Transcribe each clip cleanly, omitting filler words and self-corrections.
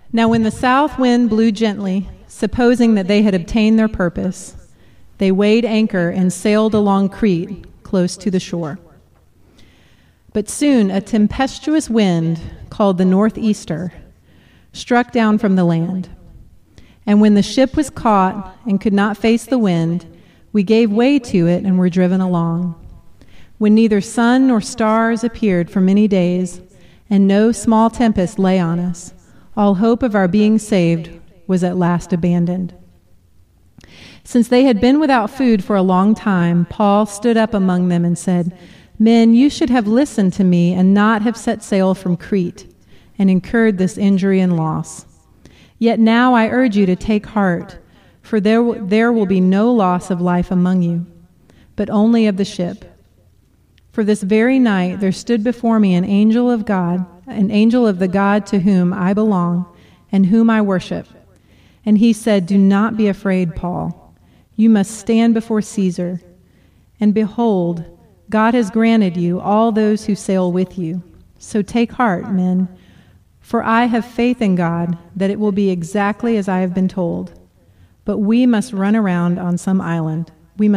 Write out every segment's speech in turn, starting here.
Now when the south wind blew gently, supposing that they had obtained their purpose, they weighed anchor and sailed along Crete, close to the shore. But soon a tempestuous wind, called the northeaster, struck down from the land. And when the ship was caught and could not face the wind, we gave way to it and were driven along. When neither sun nor stars appeared for many days, and no small tempest lay on us, all hope of our being saved was at last abandoned. Since they had been without food for a long time, Paul stood up among them and said, "Men, you should have listened to me and not have set sail from Crete and incurred this injury and loss. Yet now I urge you to take heart, for there will be no loss of life among you, but only of the ship. For this very night there stood before me an angel of the God to whom I belong and whom I worship. And he said, 'Do not be afraid, Paul. You must stand before Caesar. And behold, God has granted you all those who sail with you. So take heart, men, for I have faith in God that it will be exactly as I have been told. But we must run aground on some island.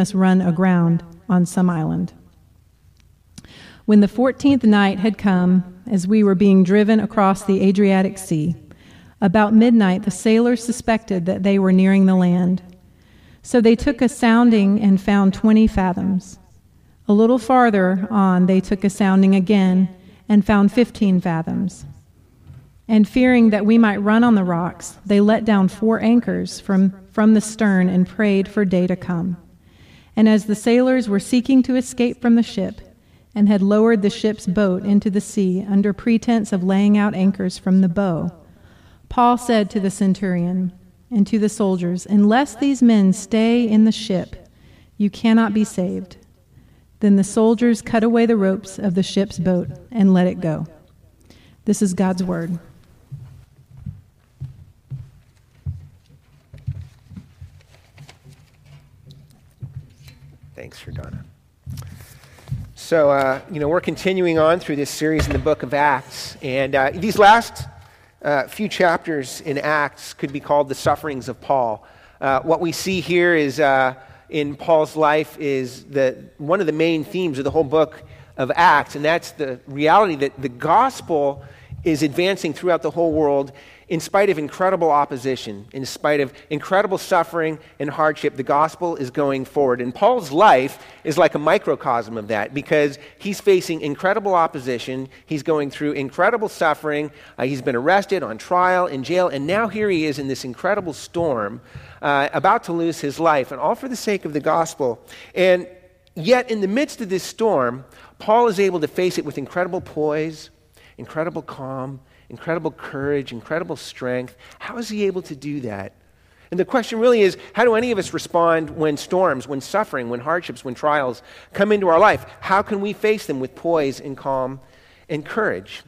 When the 14th night had come, as we were being driven across the Adriatic Sea, about midnight the sailors suspected that they were nearing the land. So they took a sounding and found 20 fathoms. A little farther on they took a sounding again and found 15 fathoms. And fearing that we might run on the rocks, they let down 4 anchors from the stern and prayed for day to come. And as the sailors were seeking to escape from the ship, and had lowered the ship's boat into the sea under pretense of laying out anchors from the bow, Paul said to the centurion and to the soldiers, "Unless these men stay in the ship, you cannot be saved." Then the soldiers cut away the ropes of the ship's boat and let it go. This is God's word. Thanks for Donna. So, we're continuing on through this series in the book of Acts. And these last few chapters in Acts could be called the sufferings of Paul. What we see here is in Paul's life is one of the main themes of the whole book of Acts, and that's the reality that the gospel is advancing throughout the whole world in spite of incredible opposition, in spite of incredible suffering and hardship. The gospel is going forward. And Paul's life is like a microcosm of that because he's facing incredible opposition. He's going through incredible suffering. He's been arrested, on trial, in jail, and now here he is in this incredible storm, about to lose his life, and all for the sake of the gospel. And yet in the midst of this storm, Paul is able to face it with incredible poise, incredible calm, incredible courage, incredible strength. How is he able to do that? And the question really is, how do any of us respond when storms, when suffering, when hardships, when trials come into our life? How can we face them with poise and calm and courage?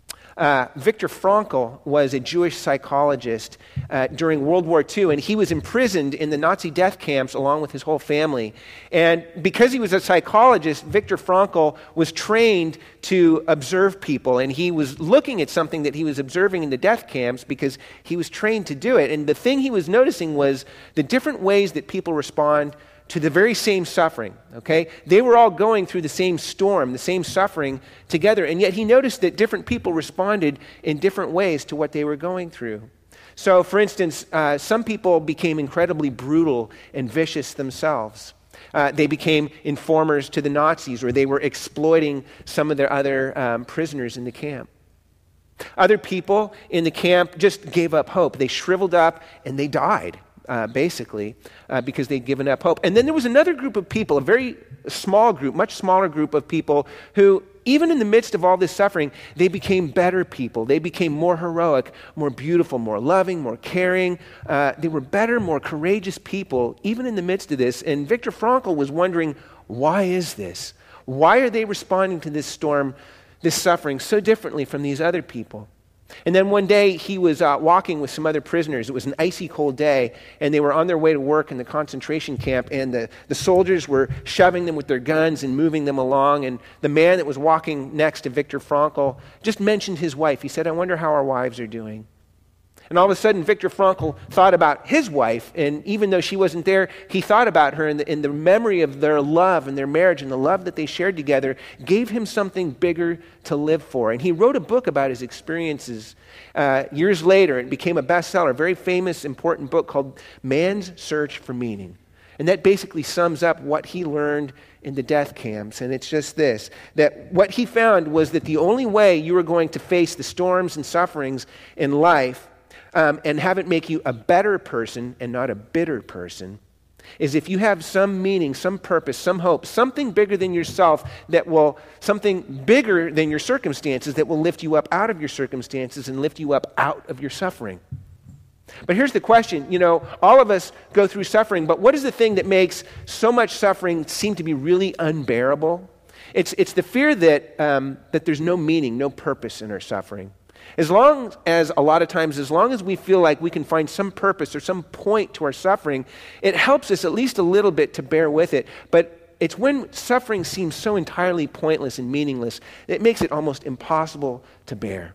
Viktor Frankl was a Jewish psychologist during World War II, and he was imprisoned in the Nazi death camps along with his whole family. And because he was a psychologist, Viktor Frankl was trained to observe people, and he was looking at something that he was observing in the death camps because he was trained to do it. And the thing he was noticing was the different ways that people respond to the very same suffering, okay? They were all going through the same storm, the same suffering together, and yet he noticed that different people responded in different ways to what they were going through. So, for instance, some people became incredibly brutal and vicious themselves. They became informers to the Nazis, or they were exploiting some of their other prisoners in the camp. Other people in the camp just gave up hope. They shriveled up and they died. Basically, because they'd given up hope. And then there was another group of people, a very small group, much smaller group of people who, even in the midst of all this suffering, they became better people. They became more heroic, more beautiful, more loving, more caring. They were better, more courageous people, even in the midst of this. And Viktor Frankl was wondering, why is this? Why are they responding to this storm, this suffering, so differently from these other people? And then one day he was walking with some other prisoners. It was an icy cold day, and they were on their way to work in the concentration camp, and the soldiers were shoving them with their guns and moving them along. And the man that was walking next to Viktor Frankl just mentioned his wife. He said, "I wonder how our wives are doing." And all of a sudden, Viktor Frankl thought about his wife, and even though she wasn't there, he thought about her, and the memory of their love and their marriage and the love that they shared together gave him something bigger to live for. And he wrote a book about his experiences years later. It became a bestseller, a very famous, important book called Man's Search for Meaning. And that basically sums up what he learned in the death camps. And it's just this, that what he found was that the only way you were going to face the storms and sufferings in life and have it make you a better person and not a bitter person is if you have some meaning, some purpose, some hope, something bigger than yourself something bigger than your circumstances that will lift you up out of your circumstances and lift you up out of your suffering. But here's the question, all of us go through suffering, but what is the thing that makes so much suffering seem to be really unbearable? It's the fear that there's no meaning, no purpose in our suffering. As long as we feel like we can find some purpose or some point to our suffering, it helps us at least a little bit to bear with it. But it's when suffering seems so entirely pointless and meaningless, it makes it almost impossible to bear.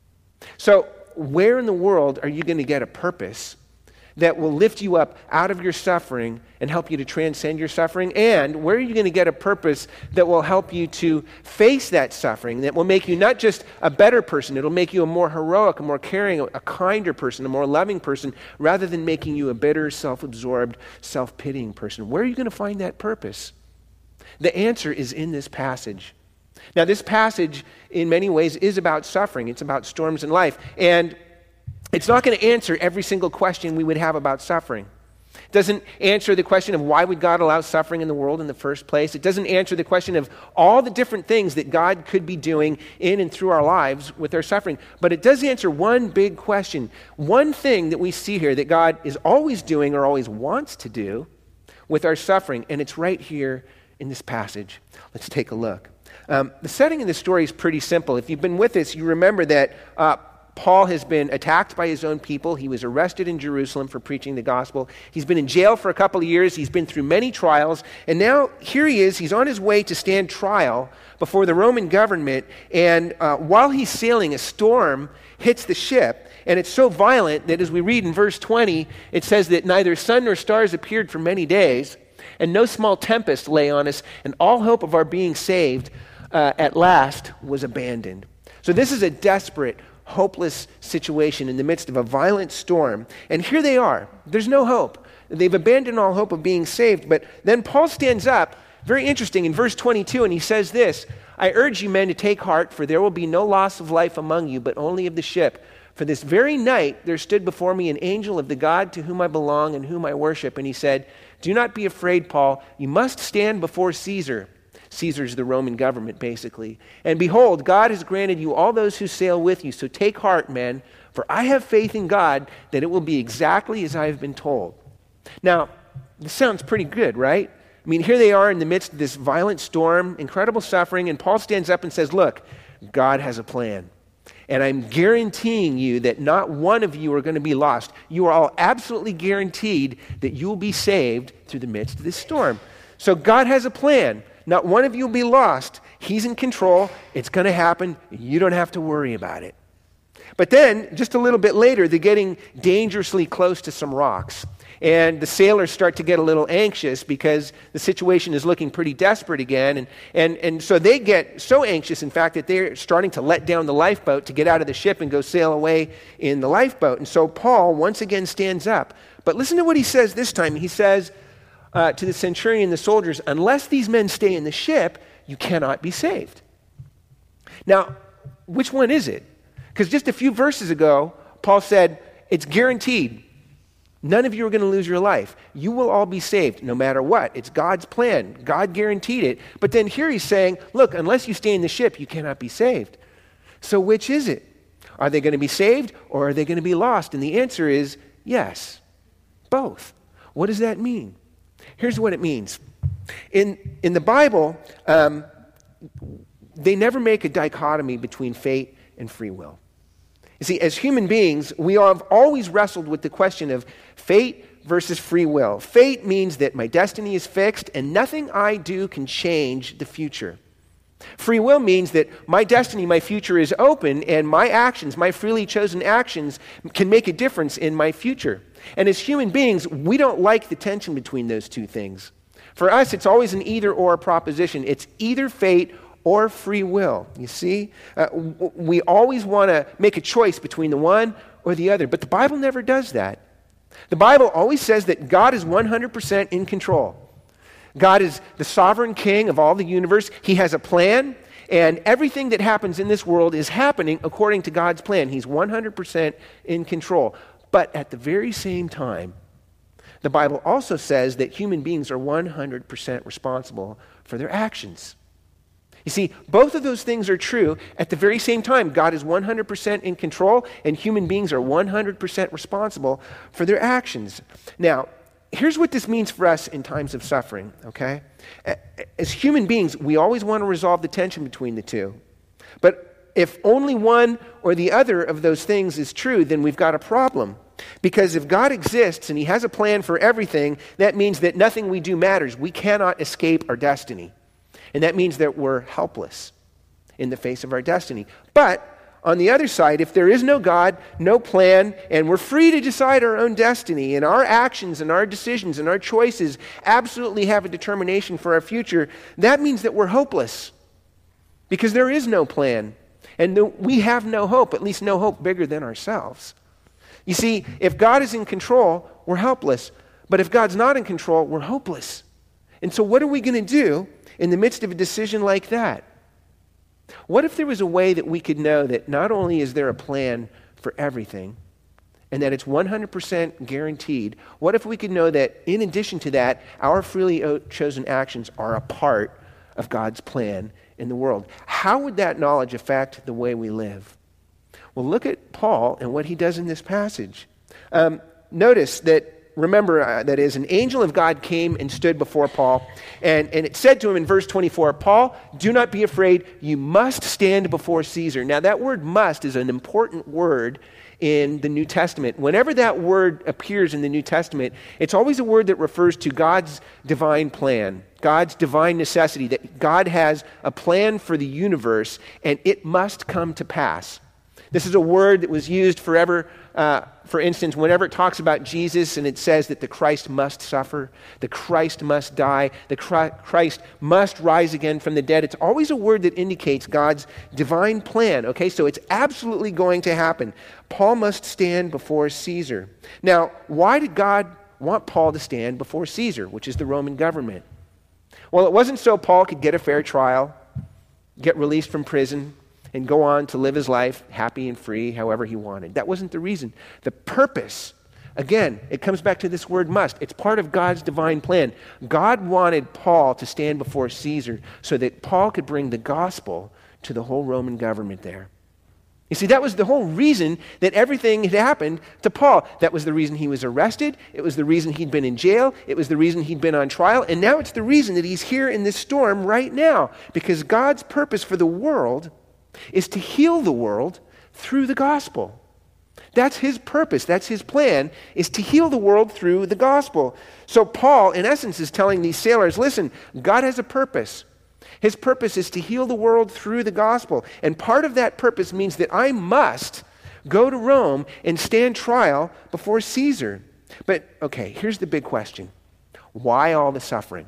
So where in the world are you going to get a purpose that will lift you up out of your suffering and help you to transcend your suffering? And where are you going to get a purpose that will help you to face that suffering, that will make you not just a better person, it'll make you a more heroic, a more caring, a kinder person, a more loving person, rather than making you a bitter, self-absorbed, self-pitying person? Where are you going to find that purpose? The answer is in this passage. Now, this passage, in many ways, is about suffering. It's about storms in life. And it's not going to answer every single question we would have about suffering. It doesn't answer the question of why would God allow suffering in the world in the first place. It doesn't answer the question of all the different things that God could be doing in and through our lives with our suffering. But it does answer one big question, one thing that we see here that God is always doing or always wants to do with our suffering. And it's right here in this passage. Let's take a look. The setting in the story is pretty simple. If you've been with us, you remember that Paul has been attacked by his own people. He was arrested in Jerusalem for preaching the gospel. He's been in jail for a couple of years. He's been through many trials. And now here he is. He's on his way to stand trial before the Roman government. And while he's sailing, a storm hits the ship. And it's so violent that as we read in verse 20, it says that neither sun nor stars appeared for many days. And no small tempest lay on us. And all hope of our being saved at last was abandoned. So this is a desperate, hopeless situation in the midst of a violent storm. And here they are. There's no hope. They've abandoned all hope of being saved. But then Paul stands up, very interesting, in verse 22, and he says this, I urge you men to take heart, for there will be no loss of life among you, but only of the ship. For this very night there stood before me an angel of the God to whom I belong and whom I worship. And he said, do not be afraid, Paul. You must stand before Caesar. Caesar's the Roman government, basically. And behold, God has granted you all those who sail with you. So take heart, men, for I have faith in God that it will be exactly as I have been told. Now, this sounds pretty good, right? I mean, here they are in the midst of this violent storm, incredible suffering, and Paul stands up and says, look, God has a plan. And I'm guaranteeing you that not one of you are going to be lost. You are all absolutely guaranteed that you will be saved through the midst of this storm. So God has a plan. Not one of you will be lost. He's in control. It's going to happen. You don't have to worry about it. But then, just a little bit later, they're getting dangerously close to some rocks. And the sailors start to get a little anxious because the situation is looking pretty desperate again. And so they get so anxious, in fact, that they're starting to let down the lifeboat to get out of the ship and go sail away in the lifeboat. And so Paul once again stands up. But listen to what he says this time. He says to the centurion and the soldiers, unless these men stay in the ship, you cannot be saved. Now, which one is it? Because just a few verses ago, Paul said, it's guaranteed. None of you are going to lose your life. You will all be saved no matter what. It's God's plan. God guaranteed it. But then here he's saying, look, unless you stay in the ship, you cannot be saved. So which is it? Are they going to be saved or are they going to be lost? And the answer is yes, both. What does that mean? Here's what it means. In the Bible, they never make a dichotomy between fate and free will. You see, as human beings, we have always wrestled with the question of fate versus free will. Fate means that my destiny is fixed and nothing I do can change the future. Free will means that my destiny, my future is open, and my actions, my freely chosen actions, can make a difference in my future. And as human beings, we don't like the tension between those two things. For us, it's always an either-or proposition. It's either fate or free will, you see? We always want to make a choice between the one or the other, but the Bible never does that. The Bible always says that God is 100% in control. God is the sovereign king of all the universe. He has a plan, and everything that happens in this world is happening according to God's plan. He's 100% in control. But at the very same time, the Bible also says that human beings are 100% responsible for their actions. You see, both of those things are true at the very same time. God is 100% in control, and human beings are 100% responsible for their actions. Now, here's what this means for us in times of suffering, okay? As human beings, we always want to resolve the tension between the two. But if only one or the other of those things is true, then we've got a problem. Because if God exists and he has a plan for everything, that means that nothing we do matters. We cannot escape our destiny. And that means that we're helpless in the face of our destiny. But on the other side, if there is no God, no plan, and we're free to decide our own destiny, and our actions and our decisions and our choices absolutely have a determination for our future, that means that we're hopeless. Because there is no plan. And we have no hope, at least no hope bigger than ourselves. You see, if God is in control, we're helpless. But if God's not in control, we're hopeless. And so what are we going to do in the midst of a decision like that? What if there was a way that we could know that not only is there a plan for everything and that it's 100% guaranteed, what if we could know that in addition to that, our freely chosen actions are a part of God's plan in the world? How would that knowledge affect the way we live? Well, look at Paul and what he does in this passage. Notice that, remember, that is, an angel of God came and stood before Paul, and it said to him in verse 24, Paul, do not be afraid, you must stand before Caesar. Now, that word must is an important word in the New Testament. Whenever that word appears in the New Testament, it's always a word that refers to God's divine plan, God's divine necessity, that God has a plan for the universe, and it must come to pass. This is a word that was used forever. For instance, whenever it talks about Jesus and it says that the Christ must suffer, the Christ must die, the Christ must rise again from the dead, it's always a word that indicates God's divine plan, okay? So it's absolutely going to happen. Paul must stand before Caesar. Now, why did God want Paul to stand before Caesar, which is the Roman government? Well, it wasn't so Paul could get a fair trial, get released from prison, and go on to live his life happy and free however he wanted. That wasn't the reason. The purpose, again, it comes back to this word must. It's part of God's divine plan. God wanted Paul to stand before Caesar so that Paul could bring the gospel to the whole Roman government there. You see, that was the whole reason that everything had happened to Paul. That was the reason he was arrested. It was the reason he'd been in jail. It was the reason he'd been on trial. And now it's the reason that he's here in this storm right now. Because God's purpose for the world is to heal the world through the gospel. That's his purpose. That's his plan, is to heal the world through the gospel. So Paul, in essence, is telling these sailors, listen, God has a purpose. His purpose is to heal the world through the gospel. And part of that purpose means that I must go to Rome and stand trial before Caesar. But, okay, here's the big question. Why all the suffering?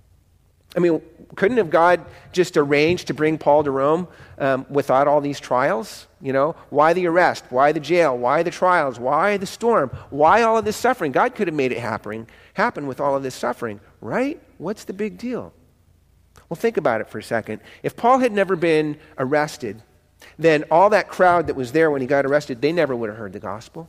I mean, couldn't have God just arranged to bring Paul to Rome without all these trials? You know, why the arrest? Why the jail? Why the trials? Why the storm? Why all of this suffering? God could have made it happen with all of this suffering, right? What's the big deal? Well, think about it for a second. If Paul had never been arrested, then all that crowd that was there when he got arrested, they never would have heard the gospel.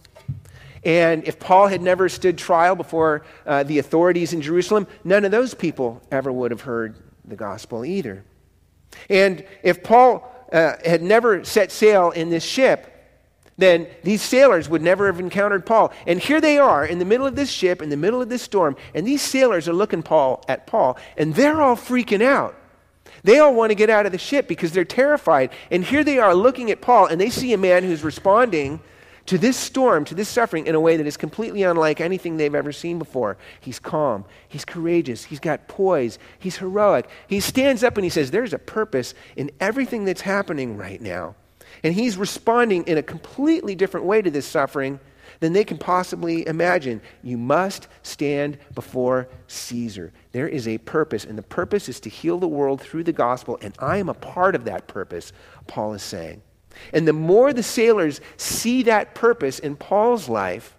And if Paul had never stood trial before the authorities in Jerusalem, none of those people ever would have heard the gospel either. And if Paul had never set sail in this ship, then these sailors would never have encountered Paul. And here they are in the middle of this ship, in the middle of this storm, and these sailors are looking at Paul, and they're all freaking out. They all want to get out of the ship because they're terrified. And here they are looking at Paul, and they see a man who's responding to this storm, to this suffering in a way that is completely unlike anything they've ever seen before. He's calm. He's courageous. He's got poise. He's heroic. He stands up and he says, there's a purpose in everything that's happening right now. And he's responding in a completely different way to this suffering than they can possibly imagine. You must stand before Caesar. There is a purpose, and the purpose is to heal the world through the gospel, and I am a part of that purpose, Paul is saying. And the more the sailors see that purpose in Paul's life,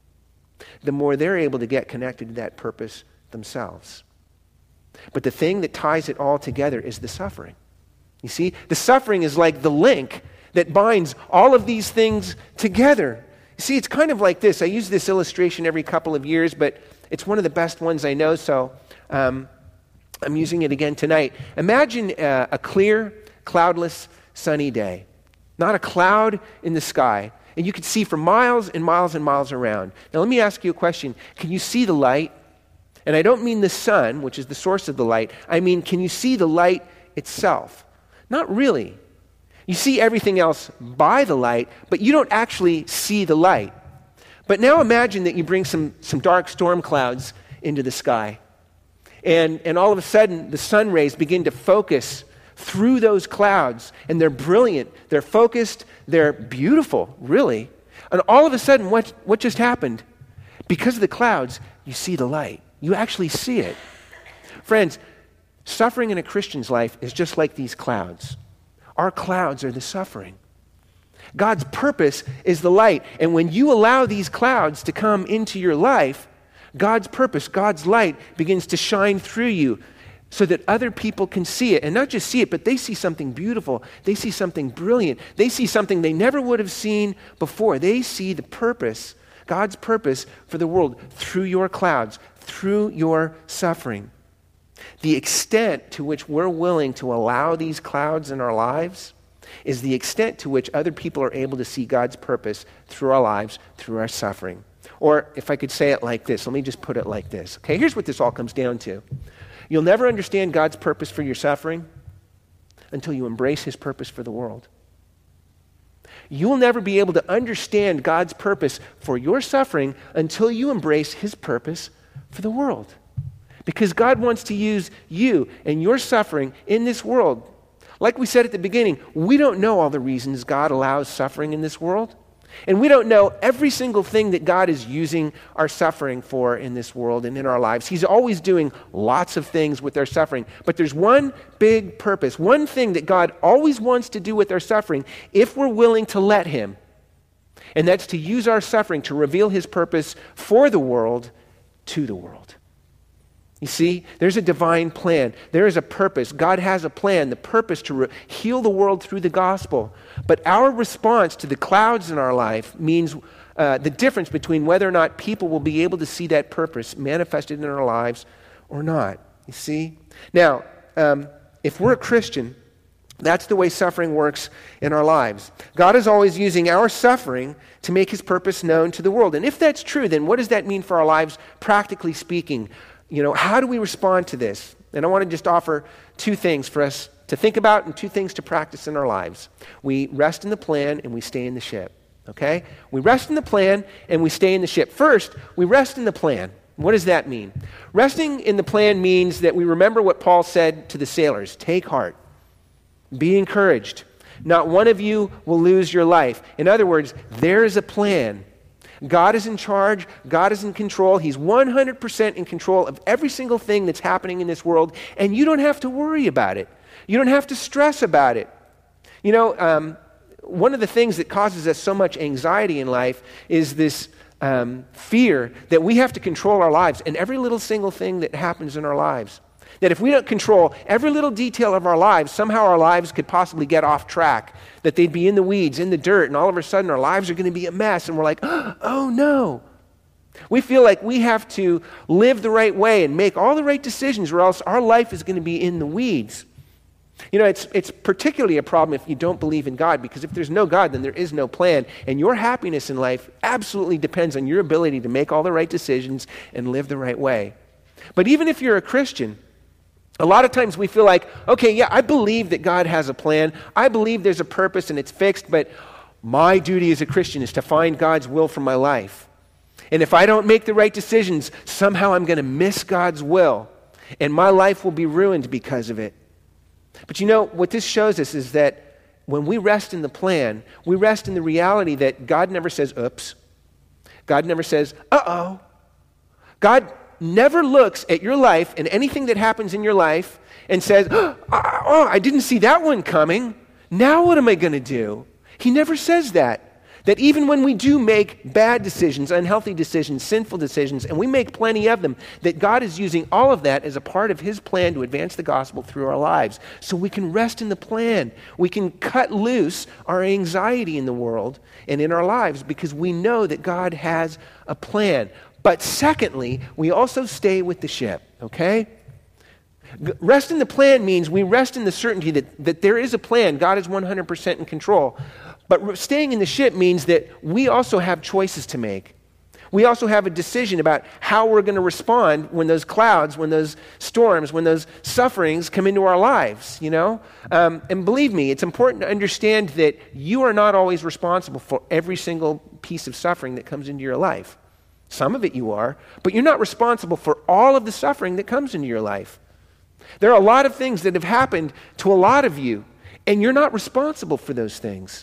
the more they're able to get connected to that purpose themselves. But the thing that ties it all together is the suffering. You see, the suffering is like the link that binds all of these things together. You see, it's kind of like this. I use this illustration every couple of years, but it's one of the best ones I know, so I'm using it again tonight. Imagine a clear, cloudless, sunny day. Not a cloud in the sky. And you can see for miles and miles and miles around. Now let me ask you a question. Can you see the light? And I don't mean the sun, which is the source of the light. I mean, can you see the light itself? Not really. You see everything else by the light, but you don't actually see the light. But now imagine that you bring some dark storm clouds into the sky. And all of a sudden, the sun rays begin to focus through those clouds. And they're brilliant. They're focused. They're beautiful, really. And all of a sudden, what just happened? Because of the clouds, you see the light. You actually see it. Friends, suffering in a Christian's life is just like these clouds. Our clouds are the suffering. God's purpose is the light. And when you allow these clouds to come into your life, God's purpose, God's light begins to shine through you so that other people can see it. And not just see it, but they see something beautiful. They see something brilliant. They see something they never would have seen before. They see the purpose, God's purpose for the world through your clouds, through your suffering. The extent to which we're willing to allow these clouds in our lives is the extent to which other people are able to see God's purpose through our lives, through our suffering. Or if I could say it like this, let me just put it like this. Okay, here's what this all comes down to. You'll never understand God's purpose for your suffering until you embrace his purpose for the world. You'll never be able to understand God's purpose for your suffering until you embrace his purpose for the world. Because God wants to use you and your suffering in this world. Like we said at the beginning, we don't know all the reasons God allows suffering in this world. And we don't know every single thing that God is using our suffering for in this world and in our lives. He's always doing lots of things with our suffering. But there's one big purpose, one thing that God always wants to do with our suffering if we're willing to let him. And that's to use our suffering to reveal his purpose for the world to the world. You see, there's a divine plan. There is a purpose. God has a plan, the purpose to heal the world through the gospel. But our response to the clouds in our life means the difference between whether or not people will be able to see that purpose manifested in our lives or not. You see? Now, if we're a Christian, that's the way suffering works in our lives. God is always using our suffering to make his purpose known to the world. And if that's true, then what does that mean for our lives, practically speaking? You know, how do we respond to this? And I want to just offer two things for us to think about and two things to practice in our lives. We rest in the plan and we stay in the ship, okay? We rest in the plan and we stay in the ship. First, we rest in the plan. What does that mean? Resting in the plan means that we remember what Paul said to the sailors. Take heart. Be encouraged. Not one of you will lose your life. In other words, there is a plan. God is in charge. God is in control. He's 100% in control of every single thing that's happening in this world, and you don't have to worry about it. You don't have to stress about it. You know, one of the things that causes us so much anxiety in life is this fear that we have to control our lives and every little single thing that happens in our lives. That if we don't control every little detail of our lives, somehow our lives could possibly get off track, that they'd be in the weeds, in the dirt, and all of a sudden our lives are going to be a mess, and we're like, oh no. We feel like we have to live the right way and make all the right decisions, or else our life is going to be in the weeds. You know, it's particularly a problem if you don't believe in God, because if there's no God, then there is no plan, and your happiness in life absolutely depends on your ability to make all the right decisions and live the right way. But even if you're a Christian, a lot of times we feel like, okay, yeah, I believe that God has a plan. I believe there's a purpose and it's fixed, but My duty as a Christian is to find God's will for my life. And if I don't make the right decisions, somehow I'm going to miss God's will, and my life will be ruined because of it. But you know, what this shows us is that when we rest in the plan, we rest in the reality that God never says, oops. God never says, uh-oh. God never looks at your life and anything that happens in your life and says, oh, I didn't see that one coming. Now what am I going to do? He never says that. That even when we do make bad decisions, unhealthy decisions, sinful decisions, and we make plenty of them, that God is using all of that as a part of his plan to advance the gospel through our lives. So we can rest in the plan. We can cut loose our anxiety in the world and in our lives because we know that God has a plan. But secondly, we also stay with the ship, okay? Rest in the plan means we rest in the certainty that there is a plan. God is 100% in control. But staying in the ship means that we also have choices to make. We also have a decision about how we're going to respond when those clouds, when those storms, when those sufferings come into our lives, you know? And believe me, it's important to understand that you are not always responsible for every single piece of suffering that comes into your life. Some of it you are, but you're not responsible for all of the suffering that comes into your life. There are a lot of things that have happened to a lot of you, and you're not responsible for those things.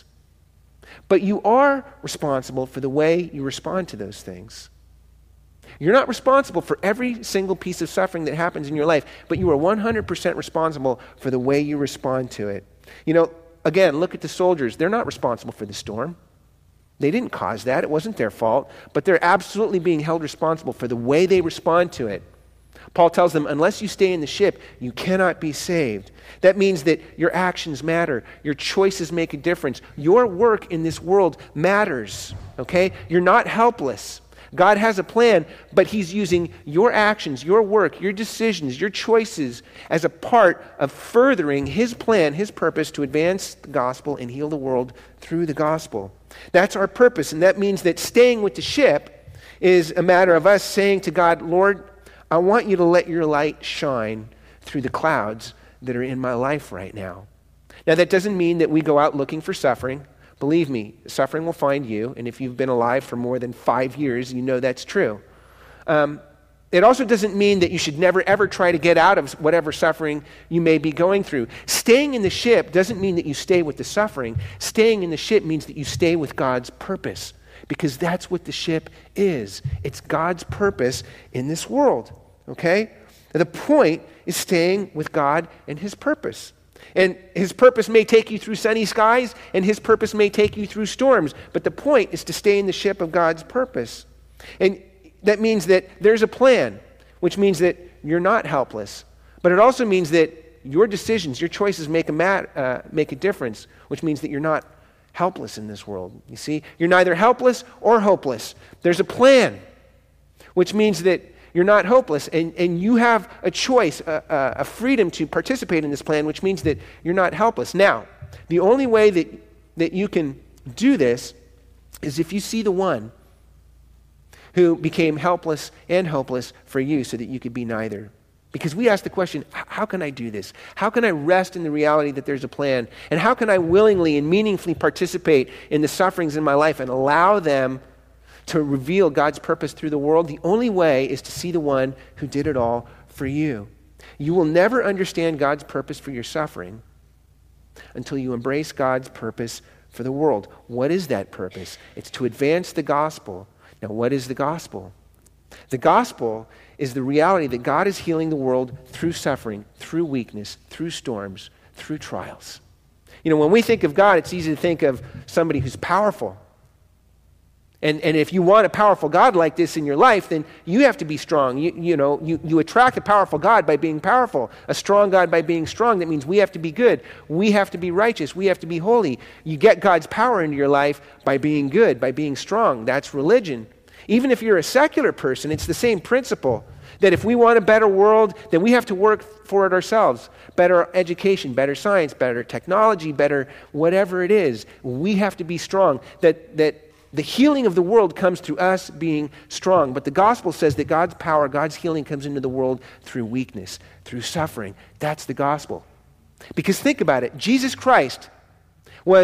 But you are responsible for the way you respond to those things. You're not responsible for every single piece of suffering that happens in your life, but you are 100% responsible for the way you respond to it. You know, again, look at the soldiers. They're not responsible for the storm. They didn't cause that. It wasn't their fault. But they're absolutely being held responsible for the way they respond to it. Paul tells them, unless you stay in the ship, you cannot be saved. That means that your actions matter. Your choices make a difference. Your work in this world matters, okay? You're not helpless. God has a plan, but he's using your actions, your work, your decisions, your choices as a part of furthering his plan, his purpose to advance the gospel and heal the world through the gospel. That's our purpose, and that means that staying with the ship is a matter of us saying to God, Lord, I want you to let your light shine through the clouds that are in my life right now. Now, that doesn't mean that we go out looking for suffering. Believe me, suffering will find you, and if you've been alive for more than 5 years, you know that's true. It also doesn't mean that you should never, ever try to get out of whatever suffering you may be going through. Staying in the ship doesn't mean that you stay with the suffering. Staying in the ship means that you stay with God's purpose, because that's what the ship is. It's God's purpose in this world, okay? The point is staying with God and his purpose. And his purpose may take you through sunny skies, and his purpose may take you through storms, but the point is to stay in the ship of God's purpose. And that means that there's a plan, which means that you're not helpless. But it also means that your decisions, your choices make a difference, which means that you're not helpless in this world. You see, you're neither helpless or hopeless. There's a plan, which means that you're not hopeless, and you have a choice, a freedom to participate in this plan, which means that you're not helpless. Now, the only way that you can do this is if you see the one who became helpless and hopeless for you so that you could be neither. Because we ask the question, how can I do this? How can I rest in the reality that there's a plan? And how can I willingly and meaningfully participate in the sufferings in my life and allow them to reveal God's purpose through the world? The only way is to see the one who did it all for you. You will never understand God's purpose for your suffering until you embrace God's purpose for the world. What is that purpose? It's to advance the gospel. Now, what is the gospel? The gospel is the reality that God is healing the world through suffering, through weakness, through storms, through trials. You know, when we think of God, it's easy to think of somebody who's powerful. And if you want a powerful God like this in your life, then you have to be strong. You attract a powerful God by being powerful, a strong God by being strong. That means we have to be good. We have to be righteous. We have to be holy. You get God's power into your life by being good, by being strong. That's religion. Even if you're a secular person, it's the same principle. That if we want a better world, then we have to work for it ourselves. Better education, better science, better technology, better whatever it is. We have to be strong. That the healing of the world comes through us being strong. But the gospel says that God's power, God's healing comes into the world through weakness, through suffering. That's the gospel. Because think about it. Jesus Christ was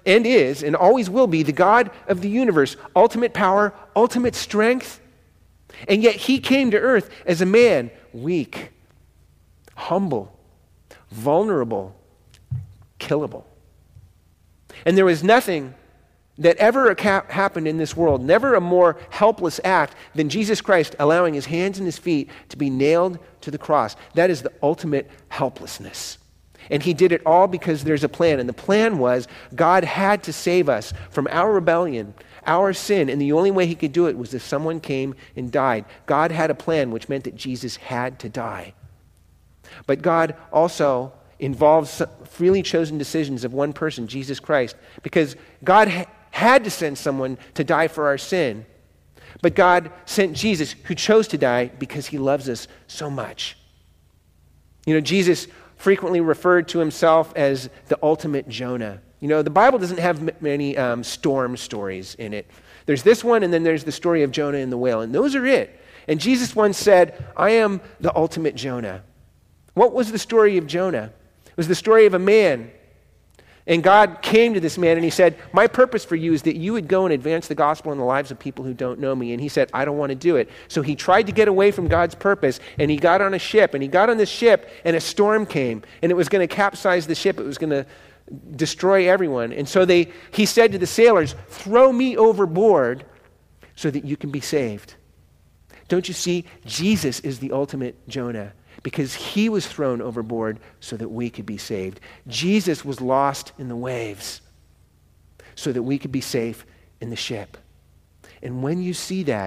and is and always will be the God of the universe, ultimate power, ultimate strength. And yet he came to earth as a man, weak, humble, vulnerable, killable. And there was nothing that ever happened in this world, never a more helpless act than Jesus Christ allowing his hands and his feet to be nailed to the cross. That is the ultimate helplessness. And he did it all because there's a plan. And the plan was God had to save us from our rebellion, our sin. And the only way he could do it was if someone came and died. God had a plan, which meant that Jesus had to die. But God also involves freely chosen decisions of one person, Jesus Christ, because God had to send someone to die for our sin. But God sent Jesus, who chose to die because he loves us so much. You know, Jesus frequently referred to himself as the ultimate Jonah. You know, the Bible doesn't have many storm stories in it. There's this one, and then there's the story of Jonah and the whale, and those are it. And Jesus once said, I am the ultimate Jonah. What was the story of Jonah? It was the story of a man. And God came to this man and he said, my purpose for you is that you would go and advance the gospel in the lives of people who don't know me. And he said, I don't want to do it. So he tried to get away from God's purpose, and he got on a ship. And he got on this ship, and a storm came, and it was going to capsize the ship. It was going to destroy everyone. And so he said to the sailors, throw me overboard so that you can be saved. Don't you see? Jesus is the ultimate Jonah, because he was thrown overboard so that we could be saved. Jesus was lost in the waves so that we could be safe in the ship. And when you see that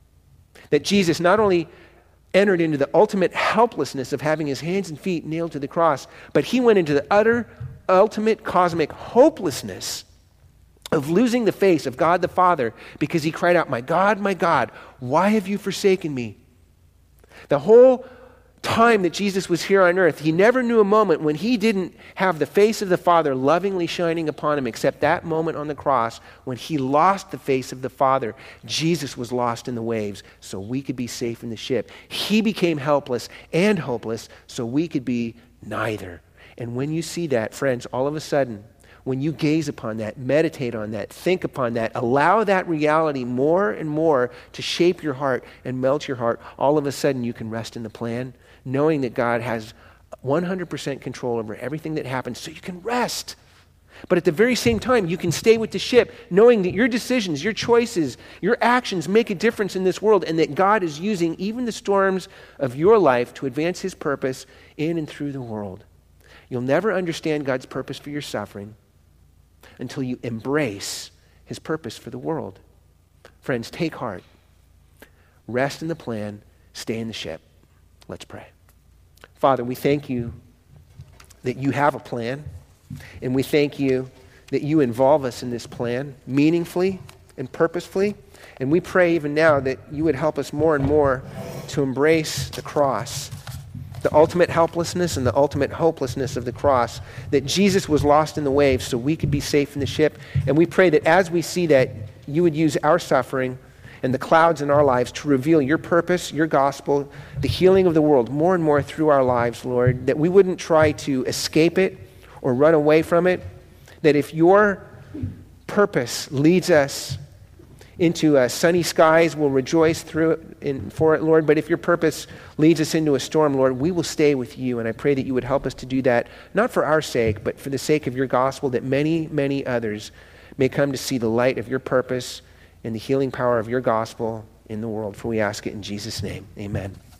Jesus not only entered into the ultimate helplessness of having his hands and feet nailed to the cross, but he went into the utter, ultimate, cosmic hopelessness of losing the face of God the Father because he cried out, my God, why have you forsaken me? The whole time that Jesus was here on earth, he never knew a moment when he didn't have the face of the Father lovingly shining upon him, except that moment on the cross when he lost the face of the Father. Jesus was lost in the waves so we could be safe in the ship. He became helpless and hopeless so we could be neither. And when you see that, friends, all of a sudden, when you gaze upon that, meditate on that, think upon that, allow that reality more and more to shape your heart and melt your heart, all of a sudden you can rest in the plan, knowing that God has 100% control over everything that happens, so you can rest. But at the very same time, you can stay with the ship, knowing that your decisions, your choices, your actions make a difference in this world, and that God is using even the storms of your life to advance his purpose in and through the world. You'll never understand God's purpose for your suffering until you embrace his purpose for the world. Friends, take heart. Rest in the plan. Stay in the ship. Let's pray. Father, we thank you that you have a plan, and we thank you that you involve us in this plan meaningfully and purposefully. And we pray even now that you would help us more and more to embrace the cross, the ultimate helplessness and the ultimate hopelessness of the cross, that Jesus was lost in the waves so we could be safe in the ship. And we pray that as we see that, you would use our suffering and the clouds in our lives to reveal your purpose, your gospel, the healing of the world more and more through our lives, Lord, that we wouldn't try to escape it or run away from it, that if your purpose leads us into sunny skies, we'll rejoice through it for it, Lord. But if your purpose leads us into a storm, Lord, we will stay with you. And I pray that you would help us to do that, not for our sake, but for the sake of your gospel, that many, many others may come to see the light of your purpose and the healing power of your gospel in the world. For we ask it in Jesus' name. Amen.